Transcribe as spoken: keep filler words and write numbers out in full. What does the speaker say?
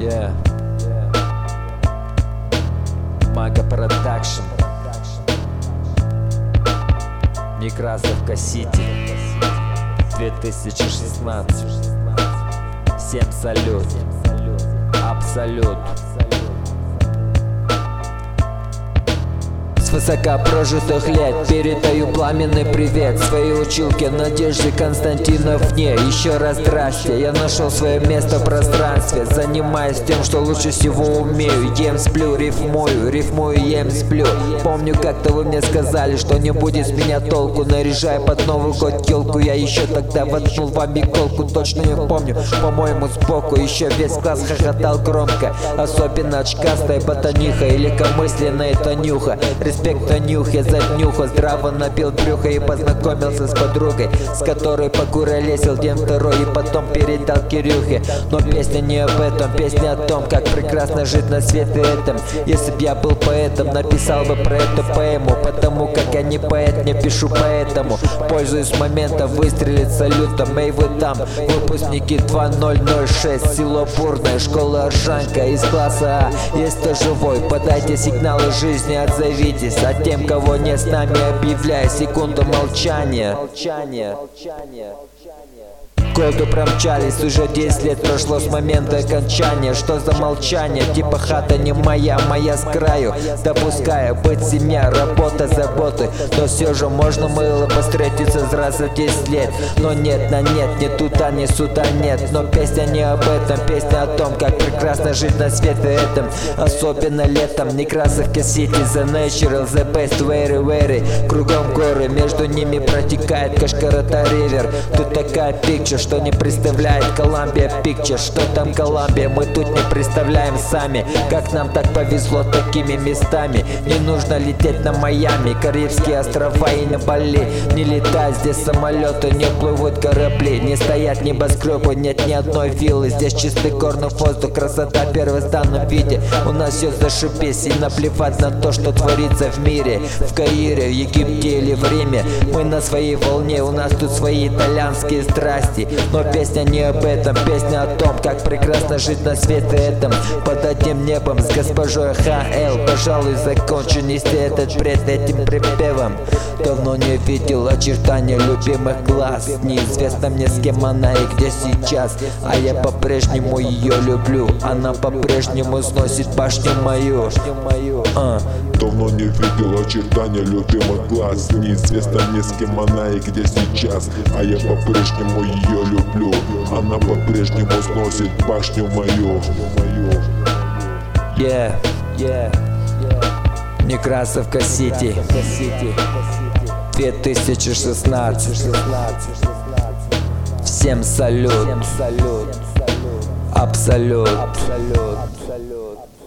Yeah. Мага Продакшн. Некрасовка Сити. две тысячи шестнадцать. Всем салют. Абсолют. С высока прожитых лет передаю пламенный привет своей училке Надежде Константиновне. Еще раз здрасте, я нашел свое место в пространстве. Занимаюсь тем, что лучше всего умею. Ем, сплю, рифмую, рифмую, ем, сплю. Помню, как-то вы мне сказали, что не будет с меня толку. Наряжая под Новый год елку, я еще тогда воткнул вам иголку. Точно не помню, по-моему, сбоку еще весь класс хохотал громко. Особенно очкастая ботаниха и легкомысленная Танюха. Респект Танюхе за днюху, здраво напил брюхо и познакомился с подругой, с которой покуролесил день второй и потом передал Кирюхе. Но песня не об этом, песня о том, как прекрасно жить на свете этом. Если б я был поэтом, написал бы про эту поэму, потому как я не поэт, не пишу поэтому. Пользуюсь моментом выстрелить салютом, эй вы там, выпускники два ноль ноль шесть, село Бурное, школа Ржанка из класса А. Есть кто живой, подайте сигналы жизни, отзовитесь. А тем, кого не с нами, объявляю секунду молчания. Молчание. Годы промчались, уже десять лет прошло с момента окончания. Что за молчание? Типа хата не моя, моя с краю. Допуская быть семья, работа, заботы. Но все же можно мыло встретиться раз за десять лет. Но нет, на нет, ни туда, ни сюда нет. Но песня не об этом, песня о том, как прекрасно жить на свете этом. Особенно летом, Некрасовка Сити, the natural, the best, very, very. Кругом горы, между ними протекает Кашкарата Ривер. Тут такая пикча, что не представляет Колумбия Picture. Что там Колумбия, мы тут не представляем сами. Как нам так повезло такими местами. Не нужно лететь на Майами, Карибские острова и на Бали. Не летать, здесь самолеты, не плывут корабли. Не стоят небоскребы, нет ни одной виллы. Здесь чистый горный воздух, красота в первозданном виде. У нас все зашибись и наплевать на то, что творится в мире. В Каире, в Египте или в Риме. Мы на своей волне, у нас тут свои итальянские страсти. Но песня не об этом, песня о том, как прекрасно жить на свете этом. Под одним небом с госпожой Ха Л. Пожалуй, закончу нести этот бред этим припевом. Давно не видел очертания любимых глаз. Неизвестно мне, с кем она и где сейчас. А я по-прежнему ее люблю. Она по-прежнему сносит башню мою. а. Давно не видел очертания любимых глаз. Неизвестно мне, с кем она и где сейчас. А я по-прежнему ее люблю. Она по-прежнему сносит башню мою. Yeah, yeah, yeah. Некрасовка Сити, две тысячи шестнадцать. Всем салют. Абсолют.